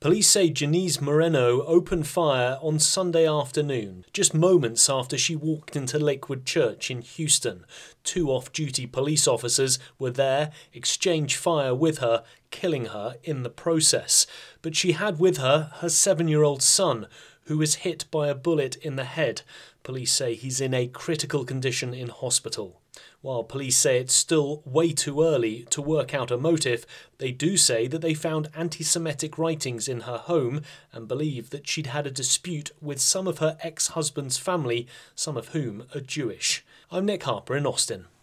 Police say Janice Moreno opened fire on Sunday afternoon, just moments after she walked into Lakewood Church in Houston. 2 off-duty police officers were there, exchanged fire with her, killing her in the process. But she had with her 7-year-old son, who was hit by a bullet in the head. Police say he's in a critical condition in hospital. While police say it's still way too early to work out a motive, they do say that they found anti-Semitic writings in her home and believe that she'd had a dispute with some of her ex-husband's family, some of whom are Jewish. I'm Nick Harper in Austin.